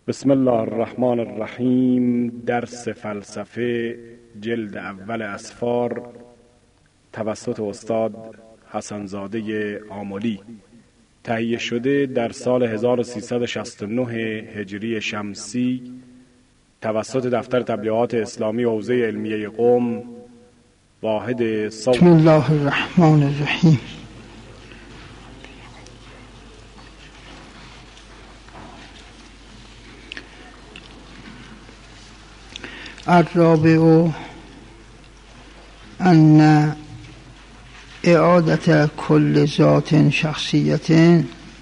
بسم الله الرحمن الرحیم. درس فلسفه جلد اول اسفار توسط استاد حسنزاده آملی، تهیه شده در سال 1369 هجری شمسی توسط دفتر تبلیغات اسلامی حوزه علمیه قم، واحد صوت. بسم الله الرحمن الرحیم. الرابع ان اعادت کل ذات شخصیت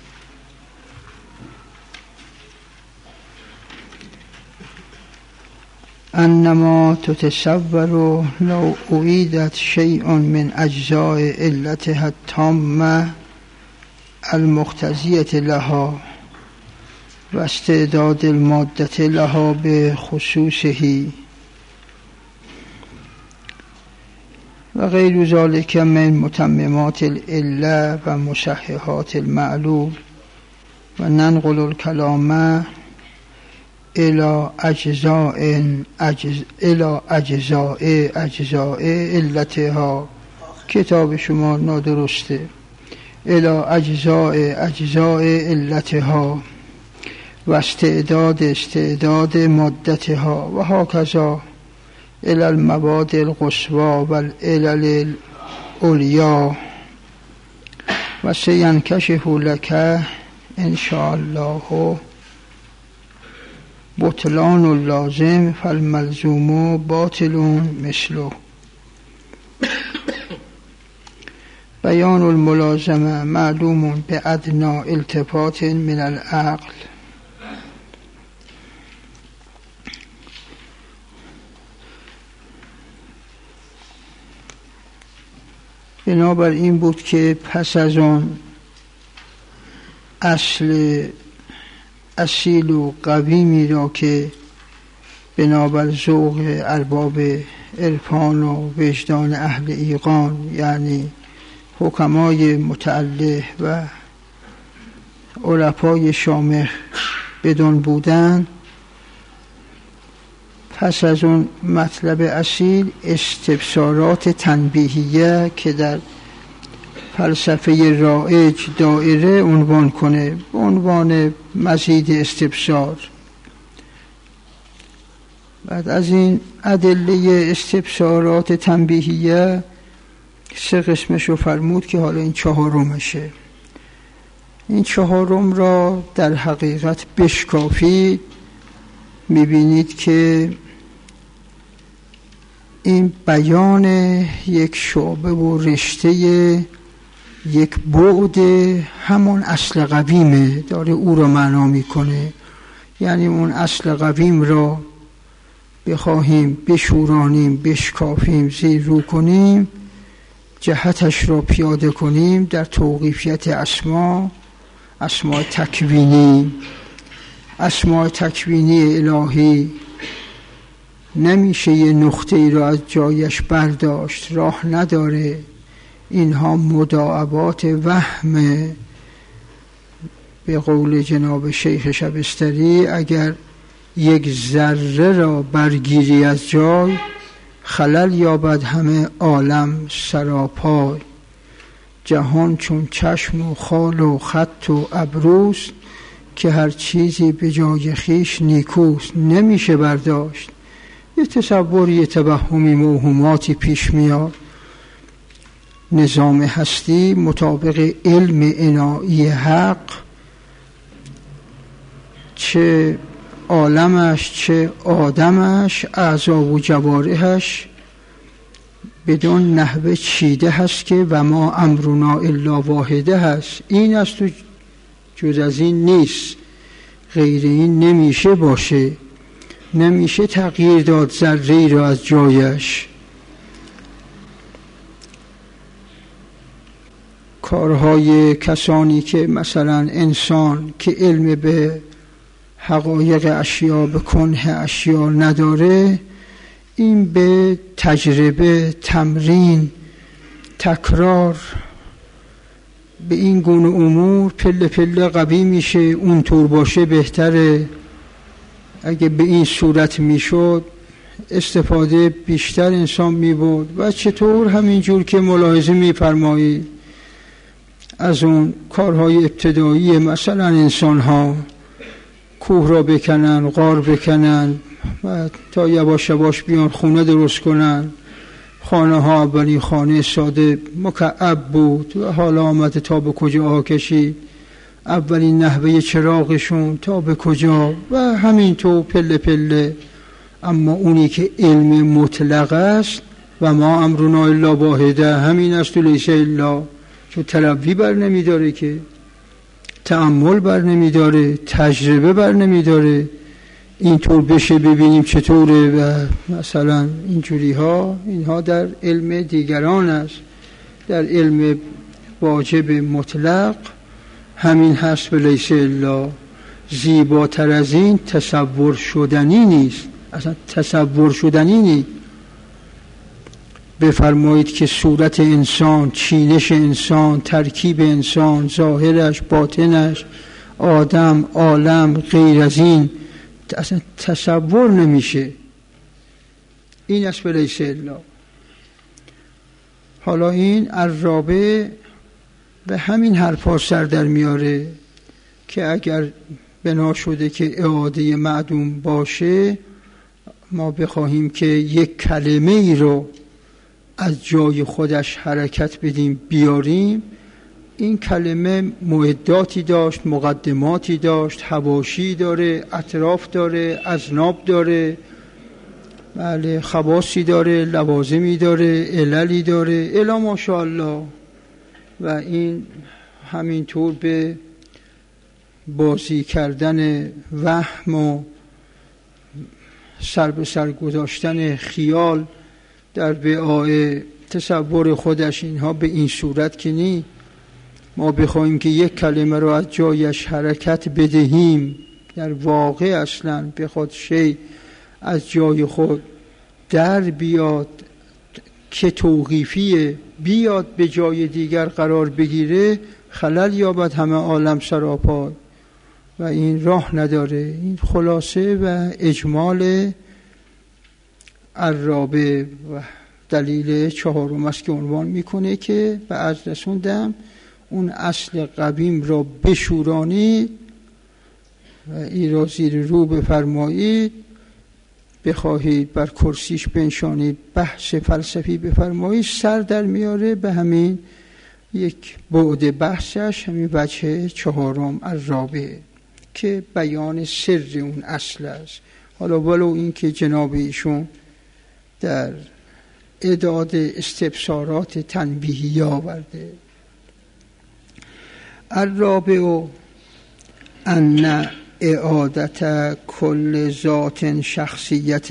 انما تتصور لو اعیدت شیء من اجزاء علتها التامه المقتضیة لها و استعداد المادة لها بخصوصه و غیر ذلك من متممات العله و مصححات المعلول و ننقل الكلام الى اجزاء علتها. کتاب شما نادرسته. الى اجزاء علتها و استعداد مادتها و هكذا الى المبادئ القصوى و العلل العليا و سینکشف لك ان شاء الله بطلان اللازم فالملزوم باطل مثله. بیان الملازمه معلوم بأدنى التفات من العقل. بنابر این بود که پس از آن اصل اصیل و قویمی را که بنابر ذوق ارباب عرفان و وجدان اهل ایقان، یعنی حکمای متعله و عرفای شامخ بدون بودن، پس از اون مطلب اصیل استفسارات تنبیهیه که در فلسفه رایج دایره عنوان کنه به عنوان مزید استفسار. بعد از این ادله استفسارات تنبیهیه 3 قسمشو فرمود که حالا این 4مشه. این 4 را در حقیقت بشکافید میبینید که این بیان یک شعبه و رشته یک بعد همون اصل قویمه، داره او را معنا میکنه. یعنی اون اصل قویم را بخواهیم بشورانیم، بشکافیم، زیر رو کنیم، جهتش را پیاده کنیم در توقیفیت اسماء تکوینی الهی. نمیشه یه نقطه ای را از جایش برداشت، راه نداره. اینها مداعبات وهمه. به قول جناب شیخ شبستری اگر یک ذره را برگیری از جای، خلل یابد همه عالم سراپای. جهان چون چشم و خال و خط و ابروست، که هر چیزی به جای خیش نیکوست. نمیشه برداشت. یه تصوری توهمی موهوماتی پیش میاد. نظام هستی مطابق علم انایی حق، چه عالمش چه آدمش، اعضا و جوارحش بدون نحوه چیده هست که و ما امرنا الا واحده هست. این است و جز از این نیست. غیر این نمیشه باشه. نمیشه تغییر داد ذره‌ای را از جایش. کارهای کسانی که مثلا انسان که علم به حقایق اشیا، به کنه اشیا نداره، این به تجربه، تمرین، تکرار به این گونه امور پله پله قوی میشه. اون طور باشه بهتره. اگه به این صورت میشد استفاده بیشتر انسان میبرد. و چطور همینجور که ملاحظه میفرمایید از اون کارهای ابتدایی، مثلا انسان ها کوه را بکنن، غار بکنن و تا یواش یواش بیان خونه درست کنن. خانه ها اولین خانه ساده مکعب بود و حالا آمده تا به کجا ها کشید. اولین نحوه چراغشون تا به کجا و همینطور پله پله. اما اونی که علم مطلق است و ما امرنا الا واحده، همین است و لیس الا، چون تلوی بر نمیداره، که تأمل بر نمیداره، تجربه بر نمیداره. اینطور بشه ببینیم چطوره و مثلا اینجوری ها، اینها در علم دیگران است. در علم واجب مطلق همین هست و لیس الا. زیباتر از این تصور شدنی نیست، اصلا تصور شدنی نیست. بفرمایید که صورت انسان، چینش انسان، ترکیب انسان، ظاهرش، باطنش، آدم، عالم، غیر از این اصلا تصور نمیشه. این است لیس الا. حالا این عرابه به همین حرفا سر در میاره که اگر بنا شده که اعاده معدوم باشه، ما بخواهیم که یک کلمه ای رو از جای خودش حرکت بدیم بیاریم. این کلمه معداتی داشت، مقدماتی داشت، حواشی داره، اطراف داره، اذناب داره، بله، خواصی داره، لوازمی داره، عللی داره، الی ماشاءالله. و این همینطور به بازی کردن وهم و سر به سر گذاشتن خیال در وعای تصور خودش، اینها به این صورت که نی. ما بخوایم که یک کلمه رو از جایش حرکت بدهیم، در واقع اصلا بخواد شی از جای خود در بیاد که توقیفیه، بیاد به جای دیگر قرار بگیره، خلل یابد همه عالم سراپای و این راه نداره. این خلاصه و اجمال عرابه و دلیل چهارم است که عنوان میکنه که به از رسوندم اون اصل قویم را بشورانید و ای را زیر رو بفرمایید، بخواهید بر کرسیش بنشانید، بحث فلسفی بفرمایید، سر در میاره به همین یک بعد بحثش، همین وجه چهارم عرابه که بیان سر اون اصل است. حالا ولو این که جناب ایشون در اعداد استبصارات تنبیهی آورده. الرابع ان اعادت کل ذات شخصیت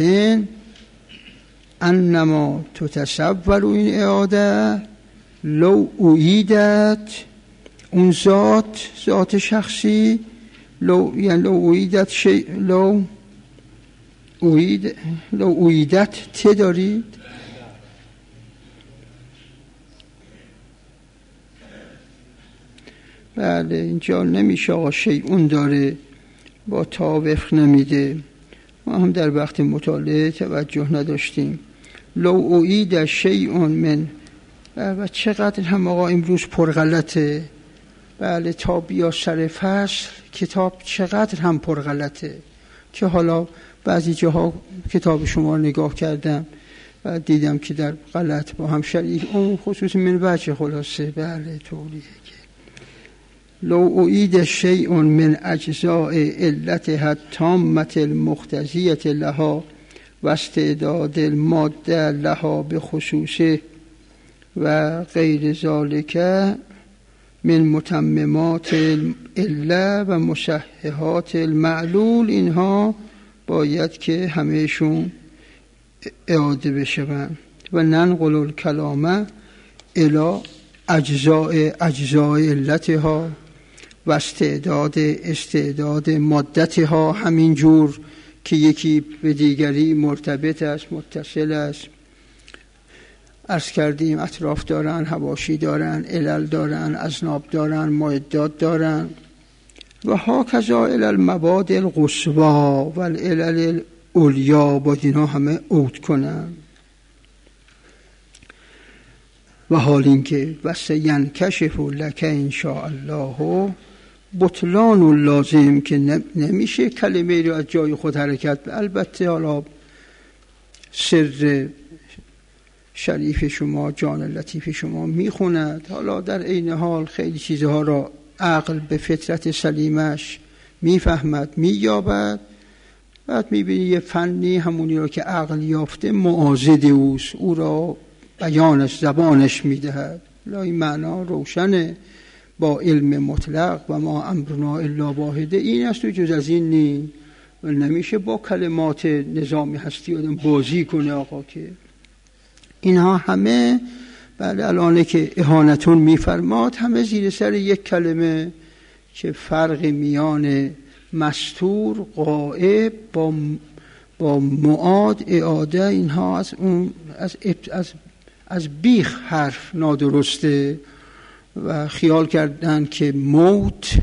انما تتصور این اعاده لو اعیدت، اون ذات شخصی، یعنی لو اعیدت شیء، لو اعیدت ته دارید، بله اینجا نمیشه آقا شیء داره، با تا وفق نمیده. ما هم در وقت مطالعه توجه نداشتیم. لو اعید شیء من، و چقدر هم آقا امروز پرغلطه. بله تا بیا سر فصل کتاب چقدر هم پرغلطه که حالا بعضی جاها کتاب شما رو نگاه کردم و دیدم که در غلط با هم شریک، اون خصوص من بچه خلاصه بله طوریه که لو اعید شیء من اجزاء علتها التامة المقتضیة لها و استعداد الماده لها به خصوصه و غیر ذالک من متممات العله و مصححات المعلول، اینها باید که همهشون اعاده بشون. و ننقل الکلام الی اجزاء علتها و استعداد مادتها، همینجور که یکی به دیگری مرتبط است، متصل است. عرض کردیم اطراف دارن، حواشی دارن، علل دارن، اذناب دارن، معدات دارن و هاکذا الی المباد القصوا و العلل العلیا، با اینا همه عود کنن. و حال اینکه وسینکشف لک ان شاء الله بطلان لازم، که نمیشه کلمه رو از جای خود حرکت. البته حالا سر شریف شما، جان لطیف شما میخوند، حالا در عین حال خیلی چیزها را عقل به فطرت سلیمش میفهمد، مییابد. بعد میبینی یه فنی همونی را که عقل یافته معاضد اوست، او را بیانش، زبانش میدهد. این معنا روشنه با علم مطلق و ما امرنا الا واحده، این است و جز از این نی. و نمیشه با کلمات نظامی هستی آدم بازی کنه آقا، که اینها همه بله الان که اهانتون میفرماد همه زیر سر یک کلمه که فرق میان مستور غائب با معاد اعاده، اینها از اون از بیخ حرف نادرسته و خیال کردن که موت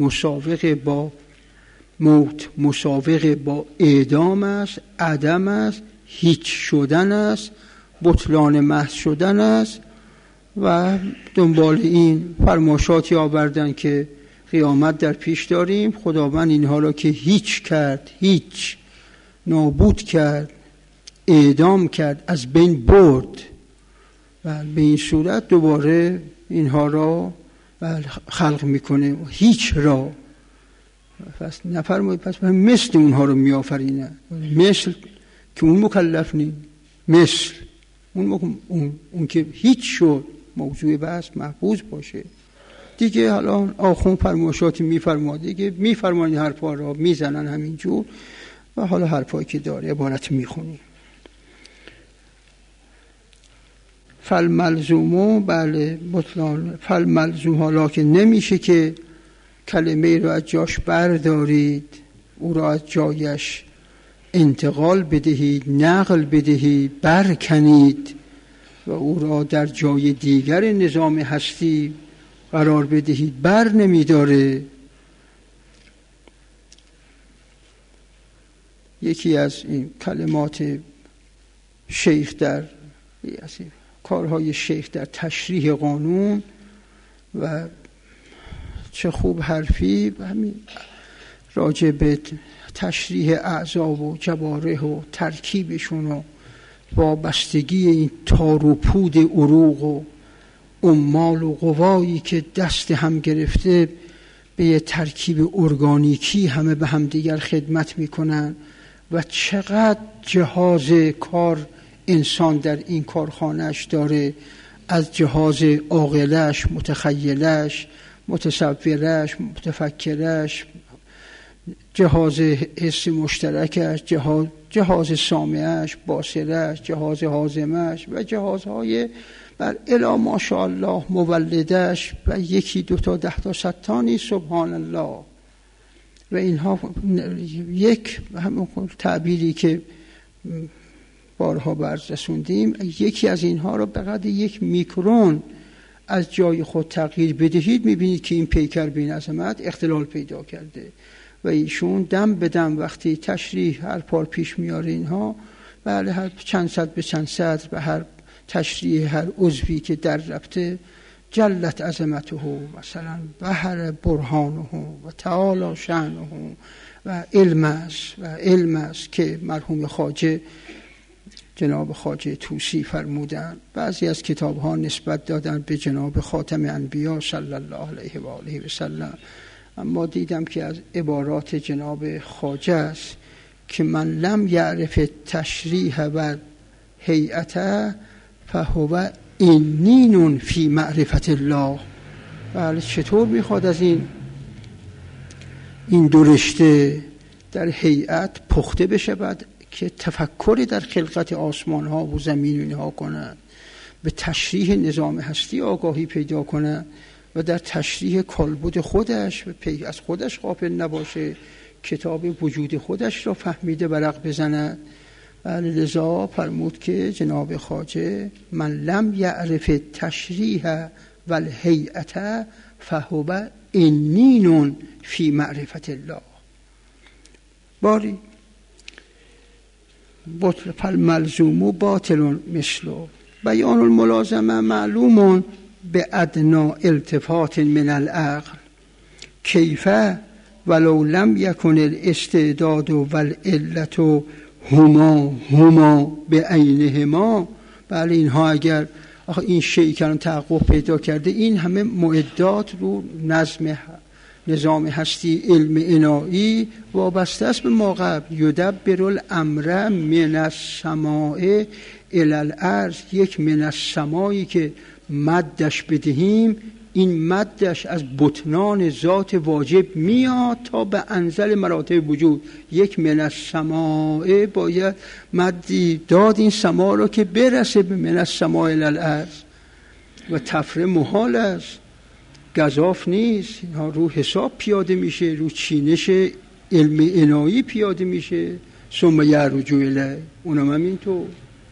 مسابقه با اعدام است، عدم است، هیچ شدن است، بطلان محض شدن است. و دنبال این فرماشاتی آوردن که قیامت در پیش داریم، خداوند اینها را که هیچ کرد، هیچ نابود کرد، اعدام کرد، از بین برد، و به این صورت دوباره اینها را خلق میکنه، هیچ را پس نفرماید، پس مثل اونها رو میآفرینه، مثل که اون مکلف نی، مثل اون که هیچ شد، موضوع بحث محفوظ باشه دیگه. حالا آخون فرمایشاتی میفرماد دیگه، میفرمان این حرفا را میزنن همینجور، و حالا حرفایی که داره عبارت میخونی. فالملزومو بله بطلان، فالملزوم، حالا که نمیشه که کلمه رو از جاش بردارید، او را از جایش انتقال بدهید، نقل بدهید، برکنید و او را در جای دیگر نظام هستی قرار بدهید، بر نمیداره. یکی از این کلمات شیخ در کارهای شیخ در تشریح قانون، و چه خوب حرفی همین راجع به تشریح اعضا و جوارح و ترکیبشون و وابستگی این تار و پود عروق و عمال و قوایی که دست هم گرفته به یه ترکیب ارگانیکی همه به هم دیگر خدمت میکنن، و چقدر جهاز کار انسان در این کارخانهش داره، از جهاز عاقلش، متخیلش، متصورش، متفکرش، جهاز حس مشترکش، جهاز سامعش، باصرش، جهاز هاضمش و جهازهای بر الی ماشاءالله مولدش، و یکی دو تا 10 تا 100 تا نیست، سبحان الله. و اینها یک همون تعبیری که بارها برز رسوندیم، یکی از اینها را به قدر 1 میکرون از جای خود تغییر بدهید، میبینید که این پیکر بین عظمت اختلال پیدا کرده. و ایشون دم به دم وقتی تشریح هر پار پیش میاره اینها، بله هر چند صد به چند صدر به هر تشریح هر عضوی که در رفته، جلت عظمته مثلا بحر برهانه و تعالی شأنه، و علم است که مرحوم خواجه جناب خواجه طوسی فرمودن. بعضی از کتاب ها نسبت دادن به جناب خاتم انبیا صلی الله علیه و آله و سلم، اما دیدم که از عبارات جناب خواجه است که من لم یعرف تشریح و هیئته فهو اینین فی معرفت الله. بله چطور میخواد از این دو رشته در هیئت پخته بشه، بعد که تفکری در خلقت آسمان ها و زمین اینها کنند، به تشریح نظام هستی آگاهی پیدا کنند، و در تشریح کالبد خودش و از خودش غافل نباشه، کتاب وجود خودش را فهمیده ورق بزند. لذا فرمود که جناب خواجه من لم یعرف تشریح و الهیئة فهو انین فی معرفت الله. باری بطل فالملزوم باطل مثله بیان الملازمه معلوم به ادنا التفات من العقل کیف ولو لم یکن الاستعداد والعلت هما به عینهما. بله اینها اگر این شیء که تحقق پیدا کرده، این همه معدات رو نظام هستی علم انایی وابسته است به ما قبل. یدبر الامر من السماء الی الارض، یک من السمایی که مدش بدهیم، این مدش از بطنان ذات واجب میاد تا به انزل مراتب وجود. یک من السماء باید مدی داد این سما رو که برسه به من السماء الی الارض و تفره محال است، گزاف نیست. اینها رو حساب پیاده میشه، رو چینش علم انایی پیاده میشه. ثم یعرج الیه، اونم همینطور.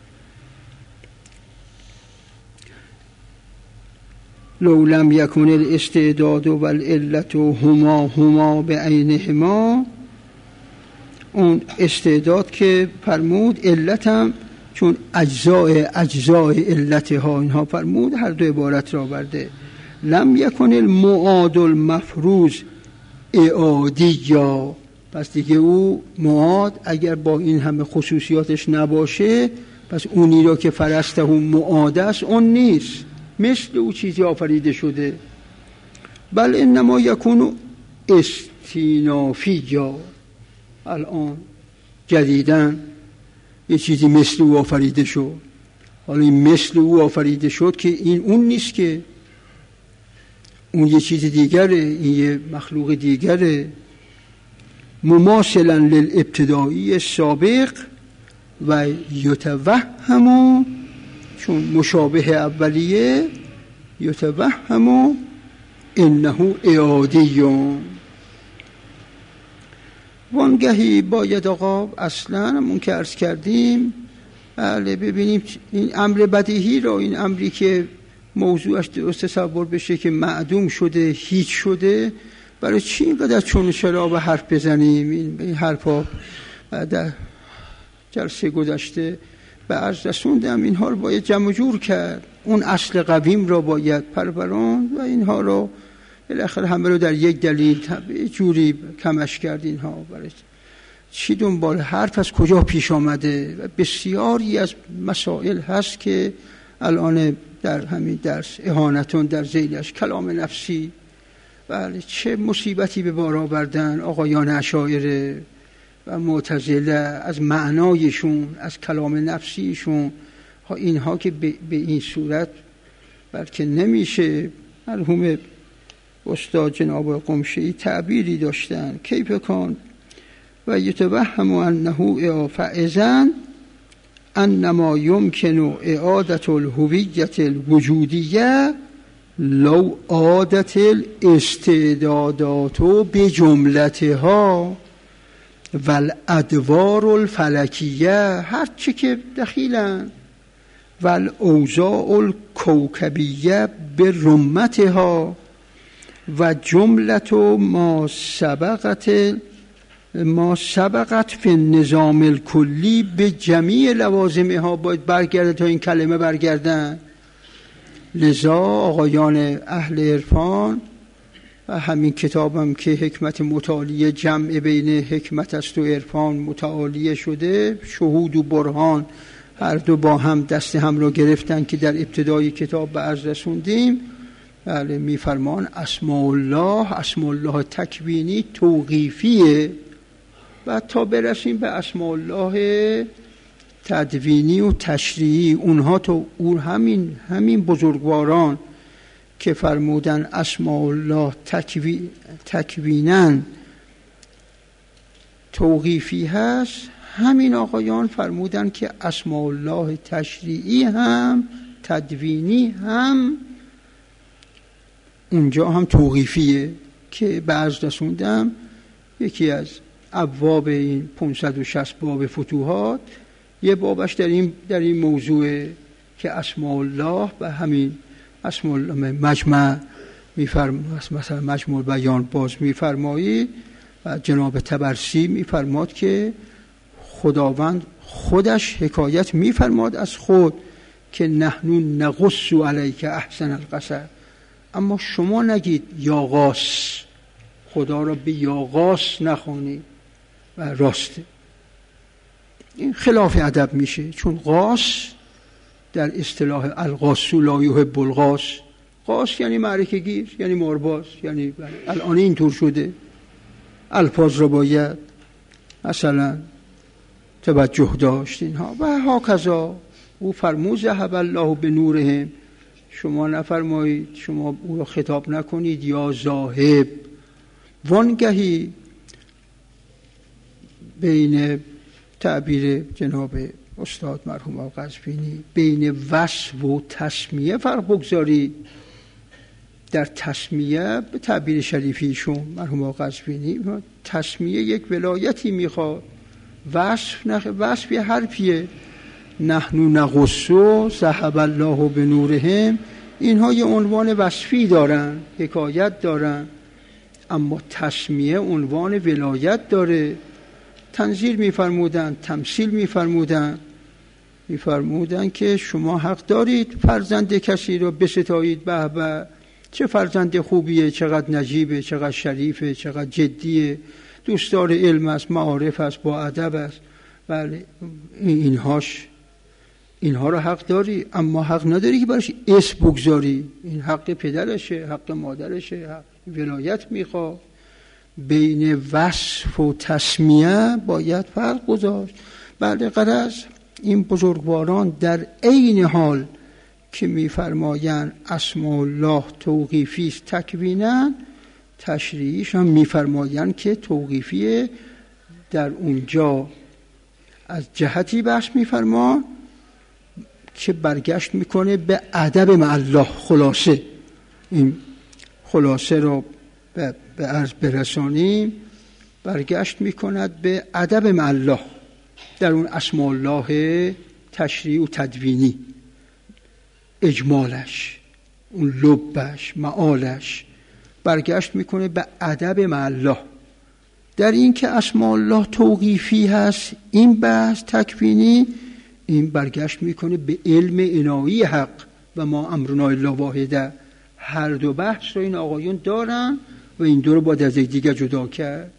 لو لم یکن الاستعداد والعلت هما به عینهما، اون استعداد که فرمود، علت هم چون اجزای علت ها اینها فرمود، هر دو عبارت را برده. لم یکن المعاد المفروض اعادی، یا پس دیگه او معاد اگر با این همه خصوصیاتش نباشه، پس اونی را که فرسته اون معاد است اون نیست، مثل او چیزی آفریده شده. بل انما یکون استینافی، یا الان جدیدن یه چیزی مثل او آفریده شد. حالا این مثل او آفریده شد که این اون نیست، که اون یه چیز دیگره، این یه مخلوق دیگره. مماثلا للابتدایی سابق و یتوهم، چون مشابه اولیه، یتوهم انه اعادی. وانگهی باید آقا اصلا همون که عرض کردیم، بله ببینیم این امر بدیهی را، این امری که موضوعش درست تصور بشه که معدوم شده، هیچ شده، برای چی اینقدر چون چرا به حرف بزنیم؟ این حرفا در جلسه گذشته به عرض رسوندم، اینها رو باید جمع جور کرد، اون اصل قویم را باید پروراند و اینها رو بالاخره همه رو در یک دلیل جوری کمش کرد. اینها برای چی دنبال حرف از کجا پیش آمده؟ و بسیاری از مسائل هست که الان در همین درس اهانتون در ذیلش کلام نفسی، بله چه مصیبتی به بار آوردن آقایان اشاعره و معتزله از معنایشون، از کلام نفسیشون. اینها که به این صورت بلکه نمیشه. مرحوم استاد جناب قمشه‌ای تعبیری داشتن، کیف کان و یتوهم انه فاذن انما يمكن اعاده الهویت الوجودیه لو عادت الاستعدادات بجملتها و الادوار الفلکیه، هر چی که دخیلن، و الاوضاع الکوکبیه به رمتها و جملت ما سبقت فی النظام الکلی به جمیع لوازمها، باید برگرده تا این کلمه برگردن. لذا آقایان اهل عرفان و همین کتابم که حکمت متعالیه، جمع بین حکمت است و عرفان متعالیه شده، شهود و برهان هر دو با هم دست هم رو گرفتن که در ابتدای کتاب به عرض رسوندیم. بله میفرمان اسماء الله تکوینی توقیفیه، و تا برسیم به اسماء الله تدوینی و تشریعی، اونها تو همین بزرگواران که فرمودن اسماء الله تکوینن توقیفی هست، همین آقایان فرمودن که اسماء الله تشریعی هم تدوینی هم اونجا هم توقیفیه، که بعض رسوندم یکی از ابواب این 560 باب فتوحات یه بابش در این موضوع که اسماء الله و همین اسم مجمع مثلا مجموع بیان باز میفرمایید و جناب طبرسی میفرماد که خداوند خودش حکایت میفرماد از خود که نحن نقص علیک احسن القصص، اما شما نگید یا غاص، خدا را به یا غاص نخوانید و راسته. این خلاف ادب میشه، چون غاص در اصطلاح الغاص لا یحب الغاص، غاص یعنی معرکه گیر، یعنی مارباز، یعنی الان اینطور شده. الفاظ را باید مثلا توجه داشت اینها و هاکذا. او فرمود ذهب الله بنورهم، شما نفرمایید، شما او را خطاب نکنید یا ذاهب. وانگهی بین تعبیر جناب استاد مرحوم آقا قزوینی بین وصف و تسمیه فرق بگذارید. در تسمیه به تعبیر شریفیشون مرحوم آقا قزوینی تسمیه یک ولایتی میخواد، وصف یه حرفیه. نحن نقص ذهب الله بنورهم، اینها یه عنوان وصفی دارن، حکایت دارن، اما تسمیه عنوان ولایت داره. تنزیل میفرمودن، تمثیل میفرمودن که شما حق دارید فرزند کسی رو بستایید، به به چه فرزند خوبیه، چقدر نجیبه، چقدر شریفه، چقدر جدیه، دوستدار علم است، معارف است، با ادب است. بله اینها رو حق داری، اما حق نداری که براش اسم بگذاری. این حق پدرشه، حق مادرشه، حق ولایت میخواد. بین وصف و تسمیه باید فرق گذاشت. بله غرض این بزرگواران در عین حال که میفرمایند اسماء الله توقیفی است تکویناً، تشریعیش هم میفرمایند که توقیفیه. در اونجا از جهتی بحث میفرمان که برگشت میکنه به ادب مع الله. خلاصه این خلاصه رو به عرض برسانیم، برگشت میکند به ادب مع الله در اون اسماء الله تشریعی و تدوینی، اجمالش، اون لبش، معالش، برگشت میکنه به ادب مع الله. در این که اسماء الله توقیفی هست این بحث تکوینی، این برگشت میکنه به علم الهی حق و ما امرنا الا واحده. هر دو بحث رو این آقایون دارن و این دو رو باید از دیگه جدا کرد.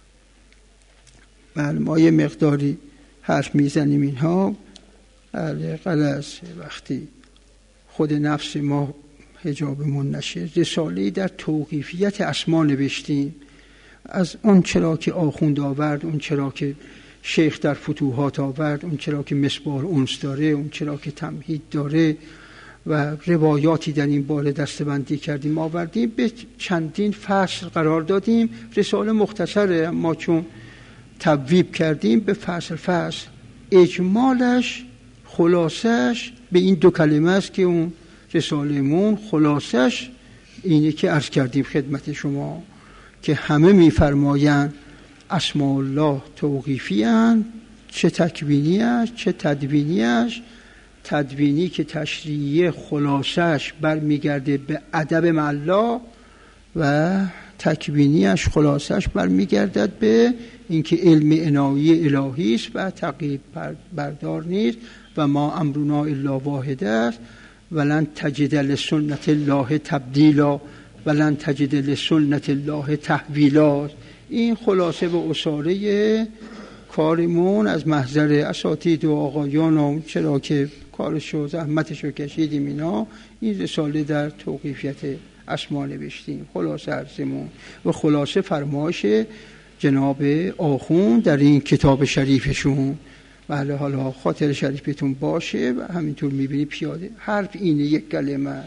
بله ما یه مقداری حرف میزنیم اینها. بله غلط وقتی خود نفس ما حجابمون نشه. رساله‌ای در توقیفیت اسما نوشتیم، از اون چرا که آخوند آورد، اون چرا که شیخ در فتوحات آورد، اون چرا که مصباح انس داره، اون چرا که تمهید داره و روایاتی در این باره دسته‌بندی کردیم آوردیم، به چندین فصل قرار دادیم. رساله مختصره ما چون تبویب کردیم به فصل، اجمالش خلاصش به این دو کلمه است که اون رساله‌مون خلاصش اینه که عرض کردیم خدمت شما که همه میفرمایند اسماء الله توقیفی اند، چه تکوینیش چه تدوینیش. تدوینی که تشریعی خلاصش برمیگرده به ادب مع الله و تکوینیش خلاصش برمیگردد به اینکه علم عنایی الهی است و تقیید بردار نیست و ما امرنا الا واحده است. ولن تجد لسنت الله تبدیلا ولن تجد لسنت الله تحویلا. این خلاصه و اصاره کارمون از محضر اساتید و آقایان و چرا که کارشو زحمتشو کشیدیم اینا، این رساله در توقیفیت اسما نوشتیم. خلاصه عرضمون و خلاصه فرمایش جناب آخوند در این کتاب شریفشون. بله حالا خاطر شریفتون باشه و همینطور میبینی پیاده حرف اینه، یک کلمه است.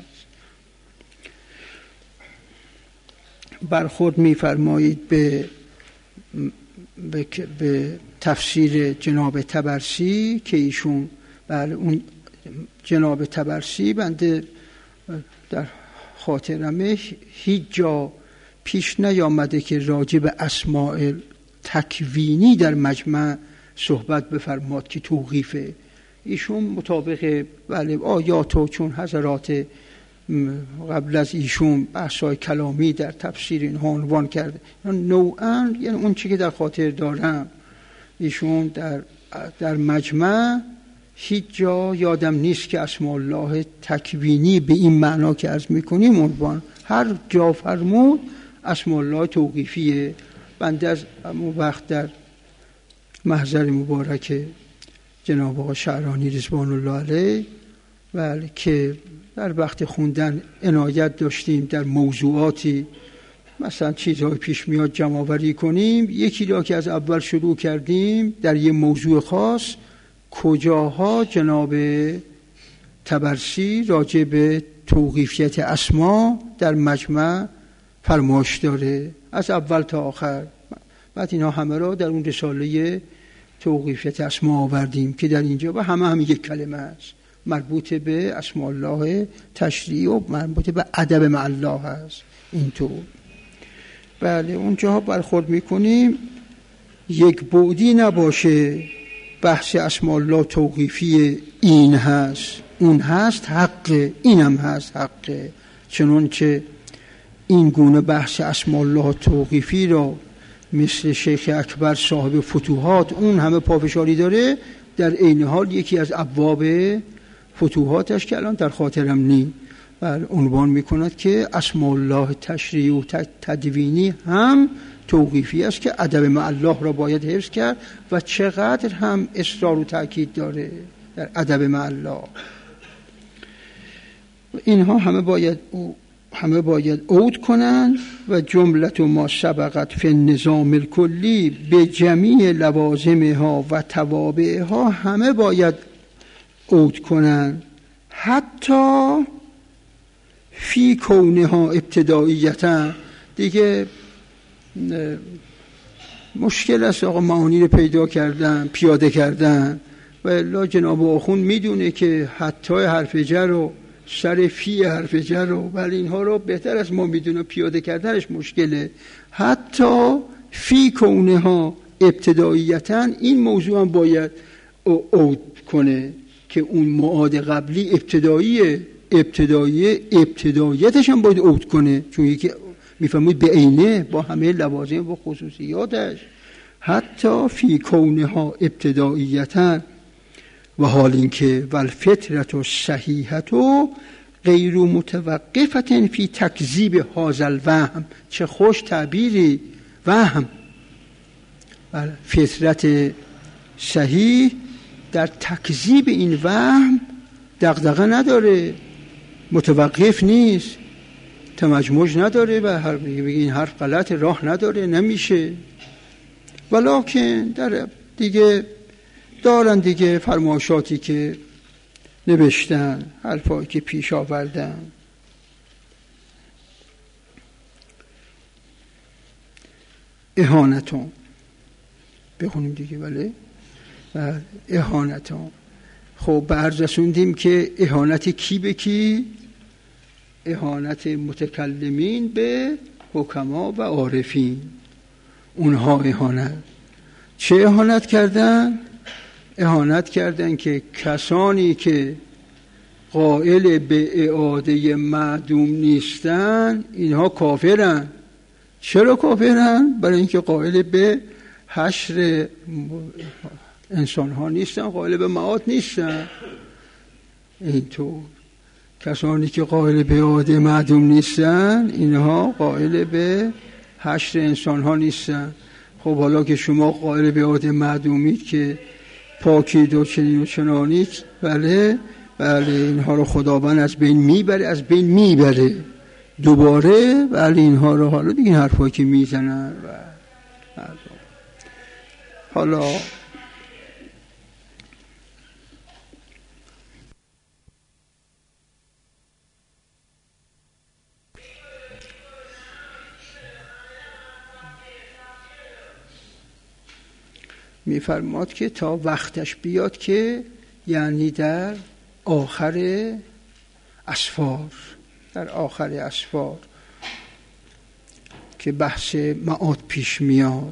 برخورد میفرمایید به تفسیر جناب طبرسی که ایشون بله اون جناب طبرسی بنده در خاطرمه هیچ جا پیش نیامده که راجع به اسماء تکوینی در مجمع صحبت بفرماد که توقیفه. ایشون مطابق بله آیات و چون حضرات قبل از ایشون بحث‌های کلامی در تفسیر اینها عنوان کرده. نوعاً یعنی اون چیزی که در خاطر دارم ایشون در مجمع هیچ جا یادم نیست که اسماء الله تکوینی به این معنا که عرض میکنیم عنوان، هر جا فرمود اسماء الله توقیفیه. بنده از اون وقت در محضر مبارک جناب آقا شعرانی رضوان الله علیه بله که در وقت خوندن عنایت داشتیم در موضوعاتی مثلا چیزهای پیش میاد جمع‌آوری کنیم. یکی را که از اول شروع کردیم در یه موضوع خاص کجاها جناب طبرسی راجع به توقیفیت اسما در مجمع فرمایش داره از اول تا آخر. بعد اینا همه را در اون رساله توقیفیت اسما آوردیم که در اینجا و همه یک کلمه است، مربوط به اسماء الله تشریعی و مربوط به ادب مع الله هست. اینطور بله اونجا برخورد میکنیم یک بعدی نباشه بحث اسماء الله توقیفی این هست اون هست حق، اینم هست حق. چنانچه این گونه بحث اسماء الله توقیفی را مثل شیخ اکبر صاحب فتوحات اون همه پافشاری داره، در عین حال یکی از ابواب فتوحاتش که الان در خاطرم نی عنوان میکند که اسماء الله تشریعی و تدوینی هم توقیفی است که ادب مع الله را باید حفظ کرد و چقدر هم اصرار و تأکید داره در ادب مع الله. اینها همه باید عود کنند و جملت ما سبقت فی النظام الکلی به جمیع لوازمها و توابعها همه باید عود کنند، حتی فی کونها ابتداییتا. دیگه مشکل است آقا معانی رو پیاده کردن و الا جناب آخوند میدونه که حتی حرف جر و سر فی حرف جر و ولی اینها رو بهتر از ما میدونه، پیاده کردنش مشکله. حتی فی کونها ابتداییتا این موضوع هم باید عود کنه که اون معاد قبلی ابتداییتش هم باید عود کنه، چون یکی میفهمید به عینه با همه لوازم و خصوصیاتش. حتی فی کونها ابتداییتا و حال اینکه والفطرة الصحیحة غیر متوقفة فی تکذیب هذا الوهم. چه خوش تعبیری، وهم. فطرت صحیح در تکذیب این وهم دغدغه نداره، متوقف نیست، تمجمج نداره و این حرف غلط، راه نداره، نمیشه. ولکن در دیگه دارن دیگه فرمایشاتی که نوشتن، حرفایی که پیش آوردن. اهانتون بخونیم دیگه بله. اهانتون خب به عرض رسوندیم که اهانت کی به کی؟ اهانت متکلمین به حکما و عارفین. اونها اهانت چه اهانت کردن؟ اهانت کردن که کسانی که قائل به اعاده معدوم نیستن اینها کافرن. چرا کافرن؟ برای اینکه قائل به حشر انسان ها نیستن، قائل به معاد نیستن. اینطور کسانی که قائل به اعاده معدوم نیستن اینها قائل به حشر انسان ها نیستن. خب حالا که شما قائل به اعاده معدومید که پاکید و چنین و چنانید، بله اینها رو خداوند از بین میبره دوباره. بله اینها رو حالا دیگه این حرفایی که میزنن حالا میفرماد که تا وقتش بیاد که یعنی در آخر اسفار که بحث معاد پیش میاد،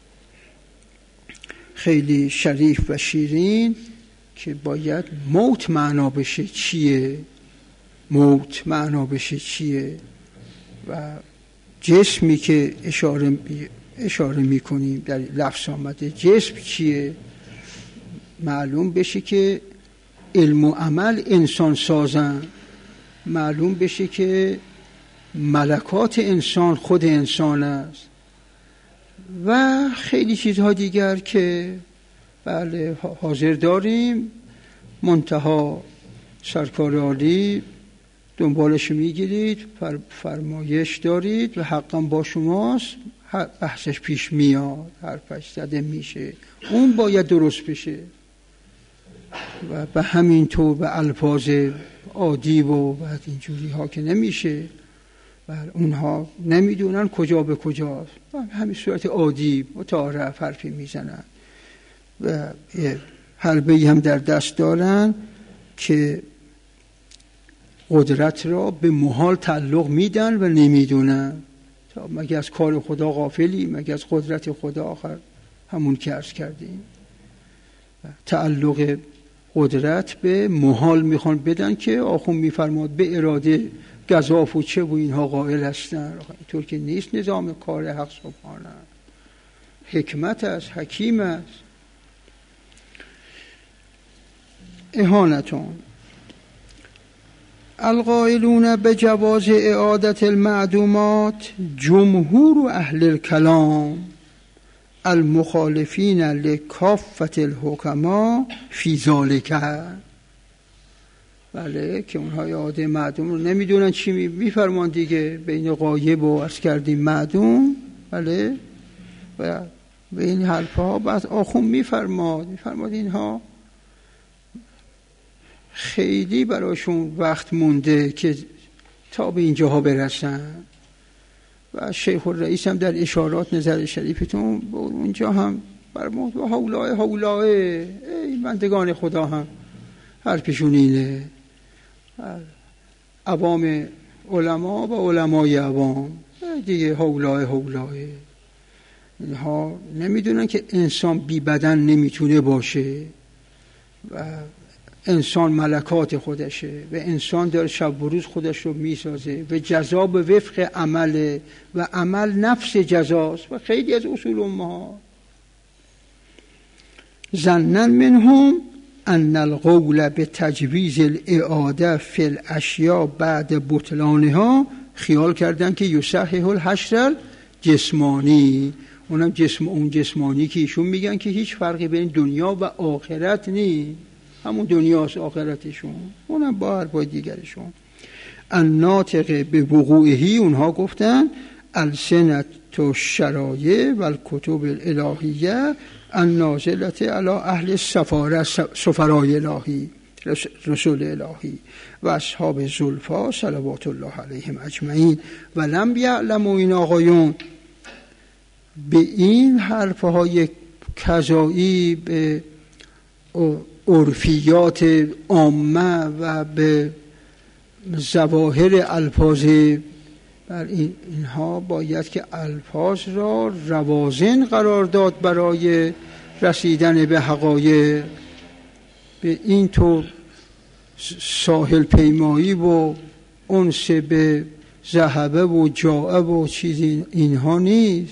خیلی شریف و شیرین که باید موت معنا بشه چیه. موت معنا بشه چیه و جسمی که اشاره میکنیم در لفظ آمده جسم چیه، معلوم بشه که علم و عمل انسان سازن، معلوم بشه که ملکات انسان خود انسان است و خیلی چیزها دیگر که بله حاضر داریم. منتها سرکار عالی دنبالش میگیرید، فرمایش دارید و حقا با شماست، بحثش پیش میاد، حرفش زده میشه، اون باید درست بشه و به همین طور به الفاظ عادی و بعد اینجوری ها که نمیشه و اونها نمیدونن کجا به کجاست و همین صورت عادی متعارف حرفی میزنن و حلبه‌ای هم در دست دارن که قدرت را به محال تعلق میدن و نمیدونن. مگه از کار خدا غافلی؟ مگه از قدرت خدا؟ آخر همون که عرض کردیم تعلق قدرت به محال میخوان بدن که آخون میفرماد به اراده گزاف و چه و اینها قائل هستن. اینطور که نیست نظام کار حق سبحانه. حکمت است، حکیم است. اهانتون القائلون بجواز اعادت المعدومات جمهور اهل الكلام المخالفین لکافة الحکما فی ذالک. بله که اونها اعاده معدوم رو نمیدونن چی میفرمان دیگه، بین غایب و عرض کردیم معدوم. بله و به این حرفها بعد آخون میفرماد اینها خیلی براشون وقت مونده که تا به اینجاها برسن و شیخ الرئیس هم در اشارات نظر شریفتون اونجا هم برمود و هولاه ای بندگان خدا هم حرفشون اینه، عوام علما و علمای عوام دیگه هولاه اینها نمیدونن که انسان بی بدن نمیتونه باشه و انسان ملکات خودشه و انسان داره شب و روز خودش رو میسازه و جزا به وفق عمله و عمل نفس جزاست و خیلی از اصول امها. ظنا منهم ان القول بتجویز الاعاده فی الاشیاء بعد بطلانها، خیال کردن که یصحح الحشر الجسمانی، اونم اون جسمانی که ایشون میگن که هیچ فرقی بین دنیا و آخرت نیست، همون دنیاست آخرتشون، اونم با حرفای دیگرشون. الناطق به وقوعهی، اونها گفتن السنت و شرایع و الکتب الالهیه النازلت علی اهل سفرای الهی رسول الهی و اصحاب زلفا صلوات الله علیهم اجمعین و لم یعلموا، این آقایون به این حرفهای کذایی به عرفیات عامه و به ظواهر الفاظ بر اینها باید که الفاظ را روازن قرار داد برای رسیدن به حقایق. به این طور ساحل پیمایی و انس به ذهبه و جاء و چیزی اینها نیست.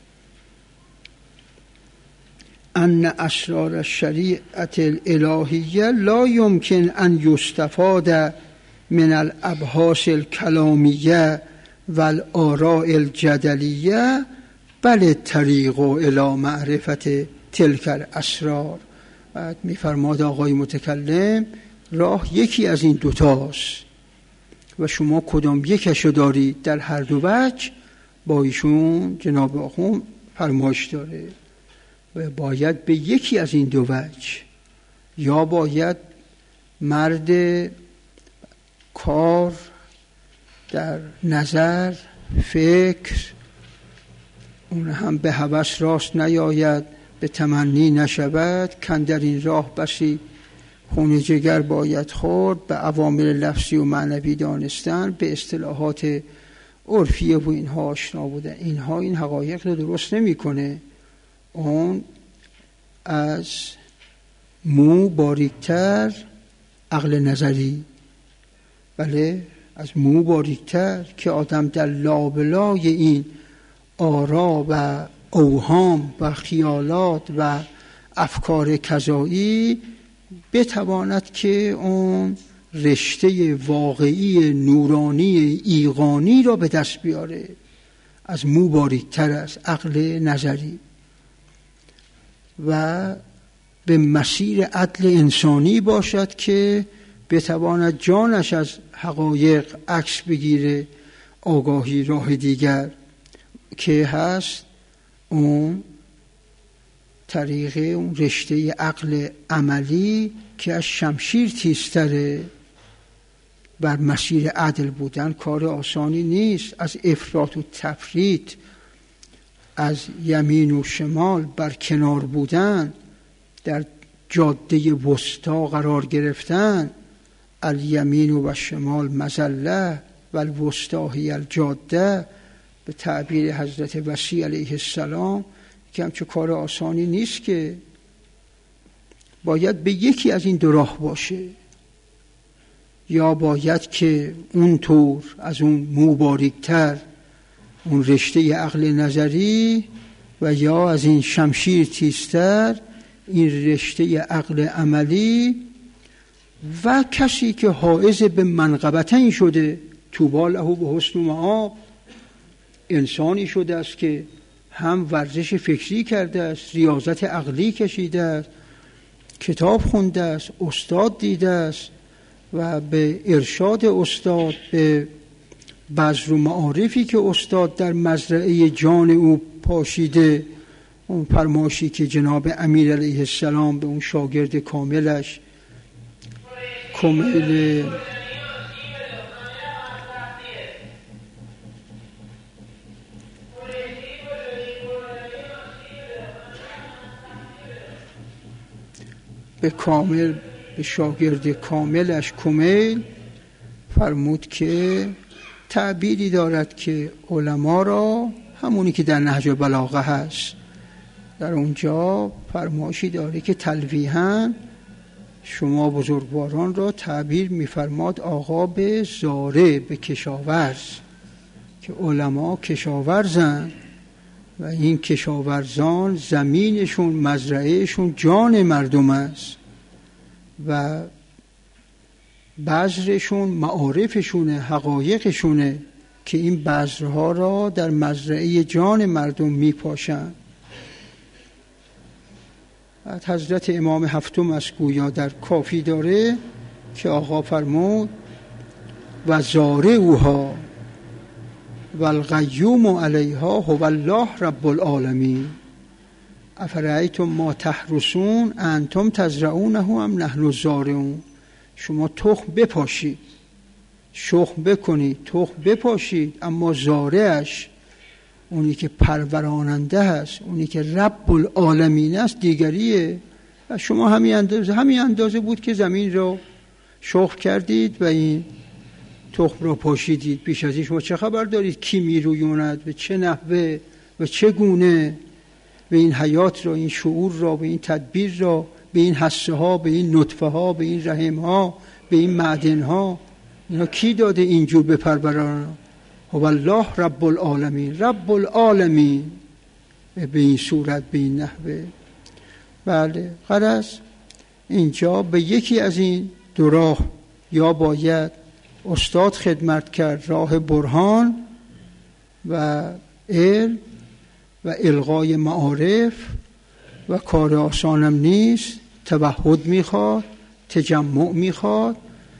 ان اسرار الشریعت الالهیه لا يمكن ان یستفاد من الابحاث الکلامیه و الاراء الجدلیه بل الطریق الی معرفت تلک الاسرار. بعد میفرماد آقای متکلم راه یکی از این دوتاست و شما کدام یکشو دارید، در هر دو وجه با ایشون جناب آخوند فرمایش داره و باید به یکی از این دو وجه، یا باید مرد کار در نظر فکر اون هم به هوس راست نیاید، به تمنی نشود، کن در این راه بسی خون جگر باید خورد، به عوامل لفظی و معنوی دانستن، به اصطلاحات عرفیه و اینها آشنا بودن. اینها این حقایق رو درست نمی‌کنه. اون از مو باریکتر عقل نظری بله از مو باریکتر، که آدم در لابلای این آرا و اوهام و خیالات و افکار کذایی بتواند که اون رشته واقعی نورانی ایقانی را به دست بیاره. از مو باریکتر از عقل نظری و به مسیر عدل انسانی باشد که بتواند جانش از حقایق عکس بگیره. آگاهی راه دیگر که هست اون طریق اون رشته عقل عملی که از شمشیر تیزتره. بر مسیر عدل بودن کار آسانی نیست. از افراط و تفریط، از یمین و شمال بر کنار بودن، در جاده وسطا قرار گرفتن. الیمین و شمال مزله و الوسطا هی الجاده، به تعبیر حضرت وصی علیه السلام، که همچون کار آسانی نیست، که باید به یکی از این دو راه باشه. یا باید که اون طور از اون مو باریکتر، اون رشته عقل نظری، و یا از این شمشیر تیزتر، این رشته عقل عملی. و کسی که حائز به منقبتین شده، طوبی له به حسن مآب، انسانی شده است که هم ورزش فکری کرده است، ریاضت عقلی کشیده است، کتاب خونده است، استاد دیده است و به ارشاد استاد، به بذر و معارفی که استاد در مزرعه جان او پاشیده، اون فرمایشی که جناب امیر علیه السلام به اون شاگرد کاملش به شاگرد کاملش کمیل فرمود که تعبیری دارد که علما را، همونی که در نهج البلاغه هست، در اونجا فرمایشی داره که تلویحاً شما بزرگواران را تعبیر می‌فرماد آقا به زاره، به کشاورز، که علما کشاورزن و این کشاورزان زمینشون، مزرعهشون جان مردم است و بذرشون معارفشونه، حقایقشونه، که این بذرها را در مزرعه جان مردم میپاشن. حضرت امام هفتم از گویا در کافی داره که آقا فرمود و زاره اوها و القیوم علیها هو الله رب العالمین افرأیتم ما تحرثون انتم تزرعونه ام نحن الزارعون. شما تخم بپاشید، شخم بکنید، تخم بپاشید، اما زارعش، اونی که پروراننده هست، اونی که رب العالمین است، دیگریه. و شما همین اندازه بود که زمین رو شخم کردید و این تخم رو پاشیدید. بیش از این شما چه خبر دارید کی میرویوند، به چه نحوه و چه گونه، به این حیات را، این شعور را، به این تدبیر را، به این حسه ها، به این نطفه ها، به این رحم ها، به این معدن ها، اینا کی داده اینجور بپرورانه؟ هو الله رب العالمین، رب العالمین، به این صورت، به این نحوه. بله، غرض اینجا به یکی از این دو راه یا باید استاد خدمت کرد، راه برهان و علم و الغای معارف، و کار آسانم نیست، توحد میخواد، تجمع میخواد.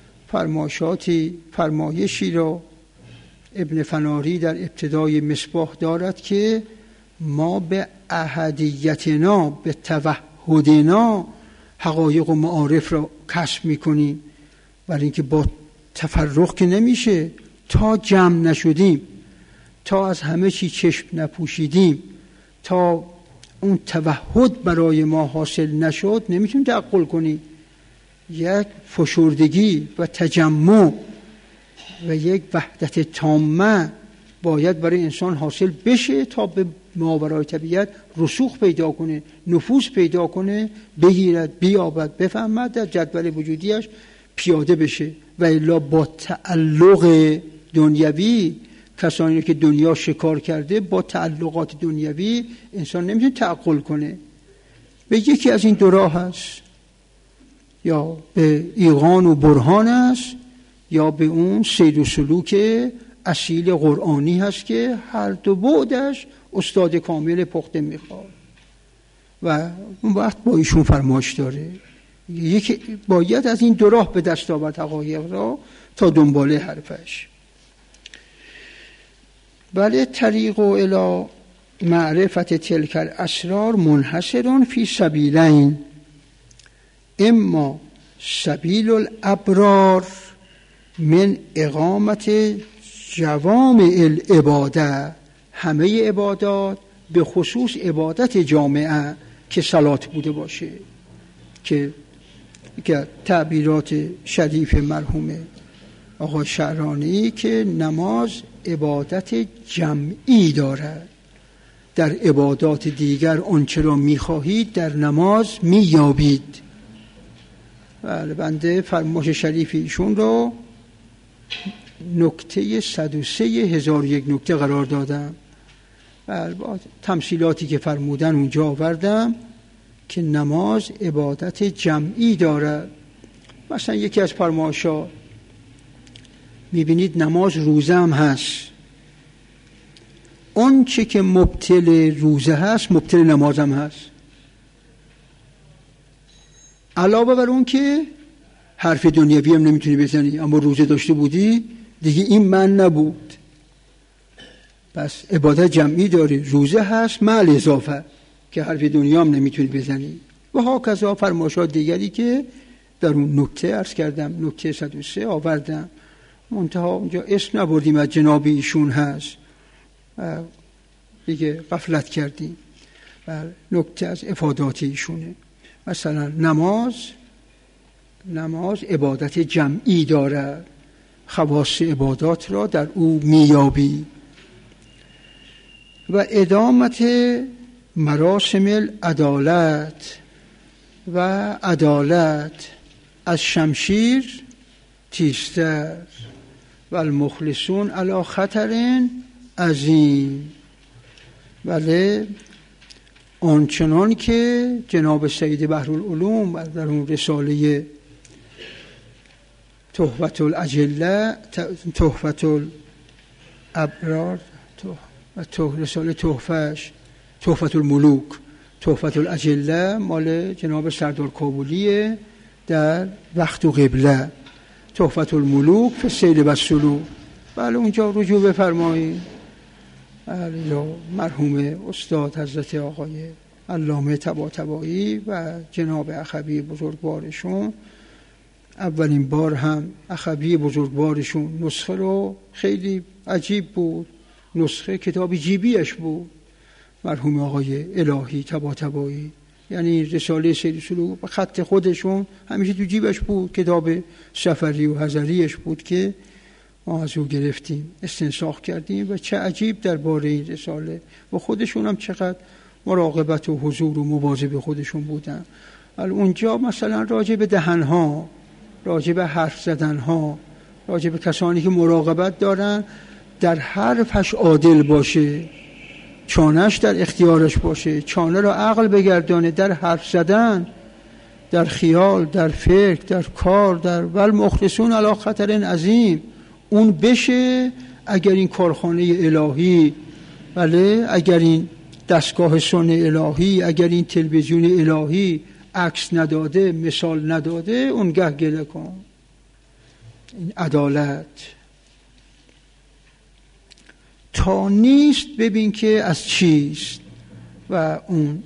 فرمایشی را ابن فناری در ابتدای مصباح دارد که ما به احدیتنا، به توحدنا حقایق و معارف را کسب میکنیم، برای اینکه با تفرق که نمیشه. تا جمع نشدیم، تا از همه چی چشم نپوشیدیم، تا اون توحد برای ما حاصل نشد، نمیتونیم تعقل کنیم. یک فشردگی و تجمع و یک وحدت تامه باید برای انسان حاصل بشه تا به ماورای طبیعت رسوخ پیدا کنه، نفوذ پیدا کنه، بگیرد، بیابد، بفهمد، در جدول وجودیش پیاده بشه، و الا با تعلق دنیوی، کسانی که دنیا شکار کرده با تعلقات دنیوی انسان نمیتونه تعقل کنه. به یکی از این دو راه هست، یا به ایقان و برهان است، یا به اون سیر و سلوک اصیل قرآنی هست که هر دو بعدش استاد کامل پخته میخواد و اون وقت با ایشون فرمایش داره. یکی باید از این دو راه به دست آورد حقایق را تا دنباله حرفش. بله، طریق الی معرفت تلک الاسرار منحصر فی سبیلین، اما سبیل الابرار من اقامت جوامع العباده، همه عبادات به خصوص عبادت جامعه که صلات بوده باشه، که تعبیرات شریف مرحوم آقای شعرانی که نماز عبادت جمعی دارد. در عبادات دیگر آنچه را می‌خواهید در نماز می‌یابید. بله، بنده فرمایش شریف ایشون رو نکته 103,001 نکته قرار دادم. بله، با تمثیلاتی که فرمودن اونجا آوردم که نماز عبادت جمعی دارد. مثلا یکی از فرمایش‌ها می‌بینید نماز روزه هم هست. اون چه که مبطل روزه هست مبطل نماز هم هست. علاوه بر اون که حرف دنیوی هم نمیتونی بزنی، اما روزه داشته بودی دیگه این من نبود. پس عبادت جمعی داری، روزه هست مع اضافه که حرف دنیا هم نمیتونی بزنی. و ها کذا فرمایشات دیگری که در اون نکته عرض کردم، نکته 103 آوردم. منتها اونجا اسم نبردیم از جناب ایشون هست، دیگه غفلت کردیم. نکته از افادات ایشونه. مثلا نماز عبادت جمعی دارد، خواص عبادات را در او میابی. و ادامت مراسم العدالت، و عدالت از شمشیر تیزتر، و المخلصون علی خطر عظیم. بله، آنچنان که جناب سید بحرالعلوم در اون رساله تحفة الاجله، تحفة الابرار، رساله تحفة الملوک، تحفة الاجله مال جناب سردار کابلیه در وقت و قبله، تحفة الملوک فی السیر و السلوک. بله، اونجا رجوع بفرمایید. مرحوم استاد حضرت آقای علامه طباطبایی و جناب اخوی بزرگوارشون اولین بار هم اخوی بزرگوارشون نسخه رو، خیلی عجیب بود، نسخه کتاب جیبیش بود، مرحوم آقای الهی طباطبایی، یعنی رساله سیر سلوک به خط خودشون همیشه تو جیبش بود. کتاب سفری و حضریش بود که ما از او گرفتیم، استنساخ کردیم و چه عجیب درباره این رساله. و خودشون هم چقدر مراقبت و حضور و مواظب خودشون بودن. اونجا مثلا راجع به دهنها، راجع به حرف زدنها، راجع به کسانی که مراقبت دارن در حرفش عادل باشه، چانش در اختیارش باشه، چانه را عقل بگردانه در حرف زدن، در خیال، در فکر، در کار، در والمخلصون علی خطر عظیم. اون بشه اگر این کارخانه الهی، بله، اگر این دستگاه صنع الهی، اگر این تلویزیون الهی عکس نداده، مثال نداده، اونگه گله کن. این عدالت تا نیست ببین که از چیست. و اون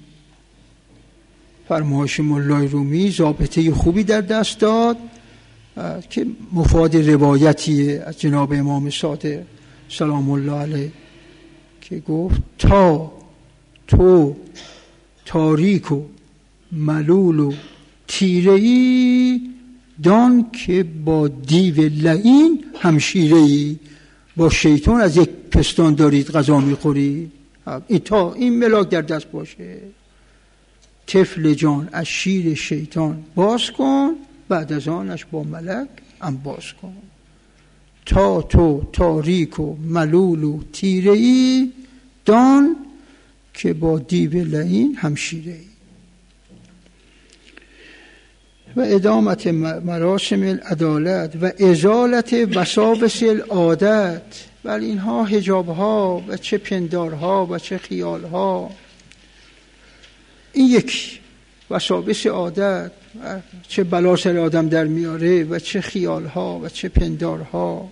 فرمایش مولای رومی ضابطه خوبی در دست داد که مفاد روایتیه از جناب امام صادق سلام الله علیه که گفت تا تو تاریک و ملول و تیره‌ای دان که با دیو لعین همشیره‌ای، با شیطان از یک پستان دارید غذا میخورید. تا این ملاک در دست باشه، طفل جان از شیر شیطان باز کن بعد از آنش با ملک انباز کن. تا تو تاریک و ملول و تیره ای، دان که با دیو لعین همشیره ای. و ادامت مراسم العدالت و ازالت وساوس العادت. ولی اینها حجابها و چه پندارها و چه خیالها، این یک وساوس عادت و چه بلا سر آدم در میاره و چه خیالها و چه پندارها.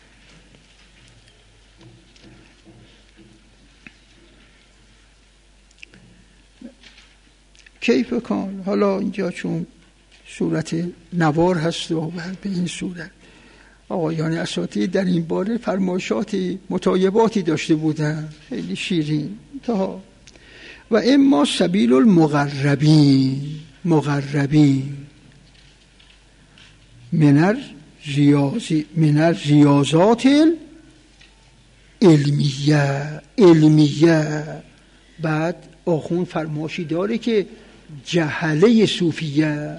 کیف کن. حالا اینجا چون صورت نوار هست و به این صورت آقایان اساتید در این باره فرمایشاتی مطایباتی داشته بودن خیلی شیرین. تا و اما سبیل المقربین، مقربین من الریاضات علمیه. بعد آخوند فرمایشی داره که جهله صوفیه،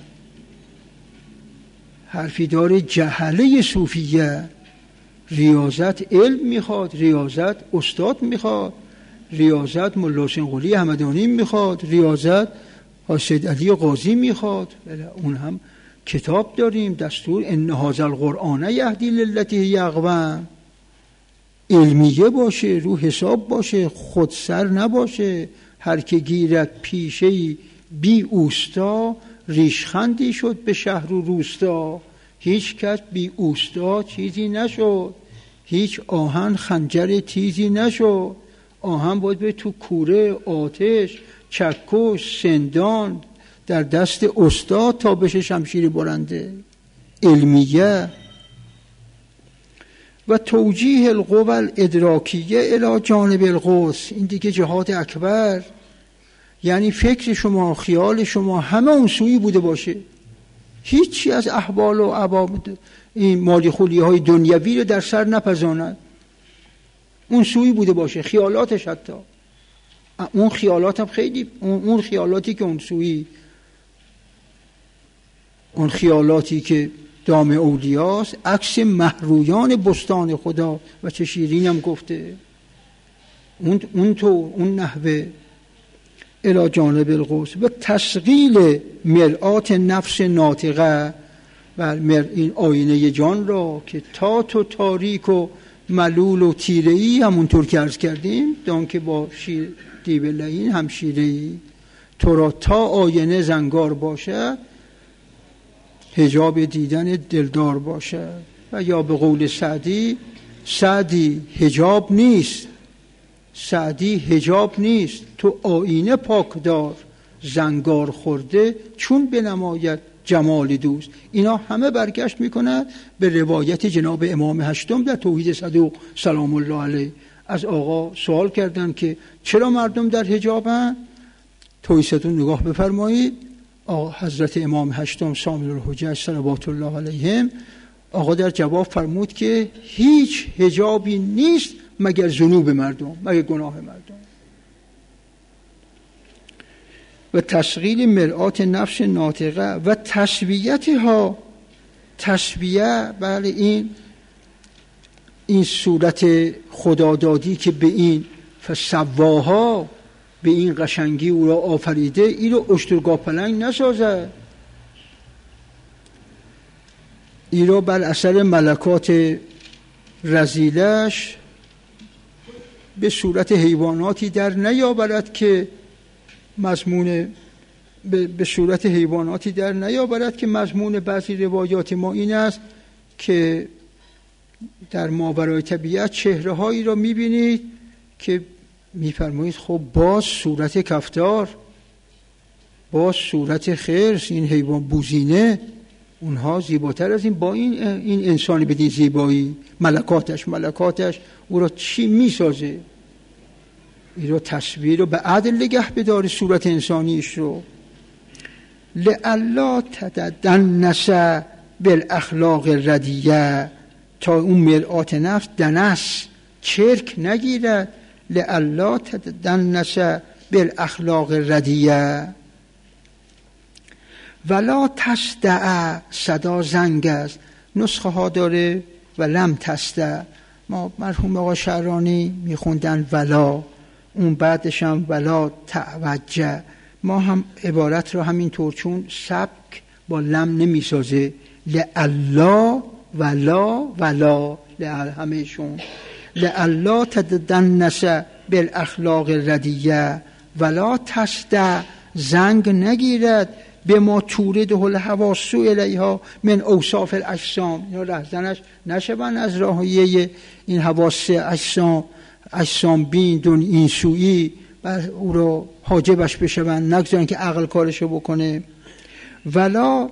حرفی داره جهله صوفیه. ریاضت علم میخواد، ریاضت استاد میخواد، ریاضت ملا حسین قلی همدانی میخواد، ریاضت سید علی قاضی میخواد. اون هم کتاب داریم، دستور ان هذا القرآن یهدی للتی هی اقوم. علمیه باشه، رو حساب باشه، خودسر نباشه. هر که گیرد پیشه‌ای بی اوستا، ریشخندی شد به شهر و روستا. هیچ کس بی اوستا چیزی نشد، هیچ آهن خنجر تیزی نشد. آهن باید به تو کوره، آتش، چکش، سندان در دست استاد تا بشه شمشیر برنده. علمیه. و توجیه القوى الادراکیه الی جانب القدس. این دیگه جهاد اکبر، یعنی فکر شما، خیال شما همه اون سویی بوده باشه. هیچی از احوال و عوامد این مالی خولی های دنیوی رو در سر نپزاند. اون سویی بوده باشه، خیالاتش حتی. اون خیالات هم خیلی، اون خیالاتی که اون سویی، اون خیالاتی که دام اولیاست، عکس محرویان بستان خدا. و چه شیرین هم گفته اون نحوه الی جانب القدس. و تسقیل مرآت نفس ناطقه. و این آینه جان را که تا تو تاریک و ملول و تیره ای، همونطور که عرض کردیم، دان که با دیو لعین همشیره ای. تو را تا آینه زنگار باشه، حجاب دیدن دلدار باشه. و یا به قول سعدی حجاب نیست، سعدی حجاب نیست، تو آینه پاک دار، زنگار خورده چون بنماید جمال دوست. اینا همه برگشت میکنند به روایت جناب امام هشتم در توحید صدوق سلام الله علیه. از آقا سوال کردند که چرا مردم در حجابن؟ توحیدتون نگاه بفرمایید. آقا حضرت امام هشتم سامر الحجه صلوات الله علیهم، آقا در جواب فرمود که هیچ حجابی نیست مگر ذنوب مردم، مگر گناه مردم. و تسقیل مرآت نفس ناطقه و تسویتها. تسویه، بله، این صورت خدادادی که به این فسواها، به این قشنگی او را آفریده، این رو اشترگاه پلنگ نسازه. این را بر اثر ملکات رذیلش به صورت حیواناتی در نیاورد که مضمون به صورت حیواناتی در نیاورد که مضمون بعضی روایات ما این است که در ماورای طبیعت چهره هایی را میبینید که میفرمایید خب باز صورت کفتار، باز صورت خرس، این حیوان بوزینه، اونها زیباتر از این، با این انسانی بدین زیبایی. ملکاتش او را چی میسازه؟ این را تصویر رو به عدل نگه بداره صورت انسانیش رو. لئلا تتدنس بالاخلاق الردیه، تا اون مرآت نفس دنس، چرک نگیرد. لئلا تتدنس بالاخلاق الردیه. ولا تصدع صدا زنگ است، نسخه ها داره و لم تصدع. ما مرحوم آقا شعرانی میخوندن ولا، اون بعدش هم ولا توجه. ما هم عبارت رو همینطور، چون سبک با لم نمیسازه، لالله ولا همهشون لالله تدنس بالاخلاق الردیه ولا تصدع، زنگ نگیرد به ما تورده الحواس الیها من اوصاف الاجسام، اینا رهزنش نشون از راهیه این حواس اجسام بین دون این سویی و او رو حاجبش بشون، نگذارن که عقل کارشو بکنه. ولا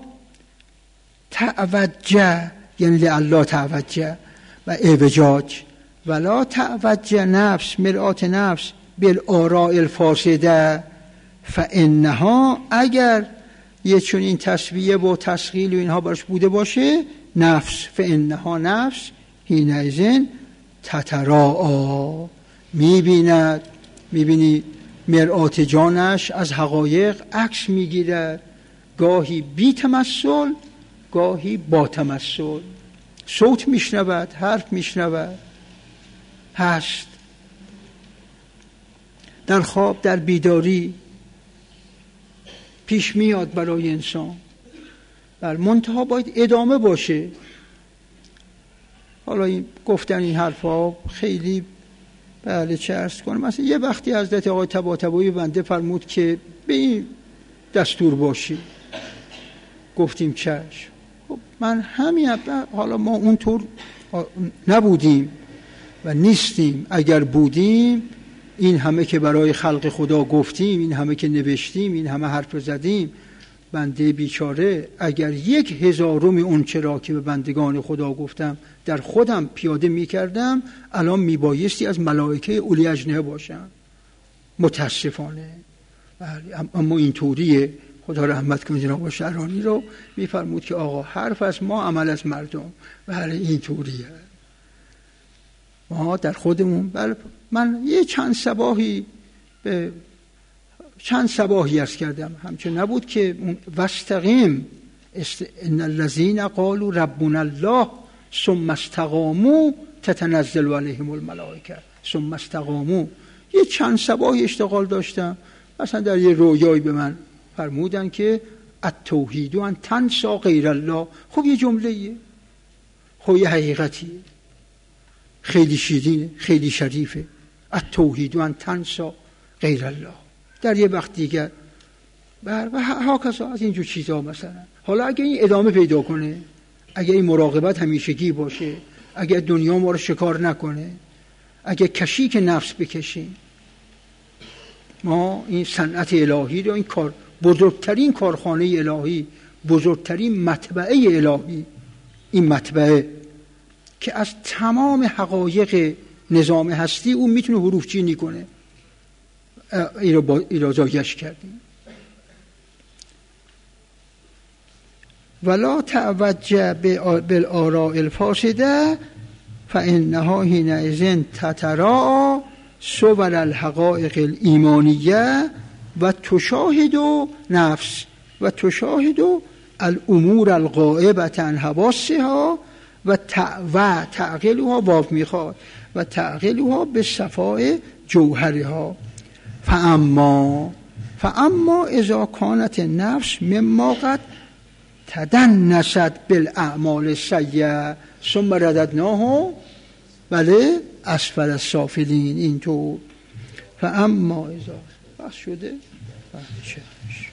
توجه یعنی لله توجه و اعوجاج. ولا توجه نفس مرآت نفس بالآراء الفاسده فانها، اگر یه چون این تسویه و تسخیل و اینها براش بوده باشه، نفس فانها نفس حینئذ تتراءا، میبینی مرآت جانش از حقایق عکس میگیرد، گاهی بی تمثل گاهی با تمثل، صوت میشنود، حرف میشنود، هست در خواب در بیداری پیش میاد برای انسان، بر منتها باید ادامه باشه. حالا این گفتن این حرفا خیلی بله چه عرض کنم، مثلا یه وقتی حضرت آقای طباطبایی بنده فرمود که به این دستور باشی، گفتیم چشم. خب من همین، حالا ما اونطور نبودیم و نیستیم، اگر بودیم این همه که برای خلق خدا گفتیم، این همه که نوشتیم، این همه حرف زدیم، بنده بیچاره اگر 1/1000 اون چرا که به بندگان خدا گفتم در خودم پیاده میکردم، الان میبایستی از ملائکه اولی اجنحه باشم، متاسفانه. اما این طوریه. خدا رحمت کنه جناب شعرانی رو، میفرمود که آقا حرف از ما عمل از مردم، بله این طوریه. ما در خودمون، بله من یه چند صباحی عرض کردم، همچون نبود که وستقیم ان الذين قالوا ربنا الله ثم استقاموا تتنزل علیهم الملائکه ثم استقاموا. یه چند صباحی اشتغال داشتم، مثلا در یه رویایی به من فرمودن که التوحید ان تنسى غیر الله. خب یه جمله‌ایه، خب یه حقیقتیه، خیلی شیرینه، خیلی شریفه. التوحید ان تنسى غیر الله. در یه وقت دیگر و هاکذا از اینجور چیزا مثلا. حالا اگه این ادامه پیدا کنه، اگه این مراقبت همیشگی باشه، اگه دنیا ما رو شکار نکنه، اگه کشیک نفس بکشیم، ما این صنعت الهی رو، این کار بزرگترین کارخانه الهی، بزرگترین مطبعه الهی، این مطبعه که از تمام حقایق نظام هستی اون میتونه حروف چینی کنه، این رو با ایرازایش کردیم. ولا توجه بالآراء الفاسده فانها حینئذ تتراءى صور الحقائق الایمانیه و تشاهد نفس و تشاهد الامور الغائبه عن حواسها و تعقلها واف میخواد و تعقلها به صفاء جوهرها. فاما اذا كانت النفس مما قد تدنست بالاعمال السیئه ثم رددناه بله اسفل السافلین. اینطور فاما اذا بس شده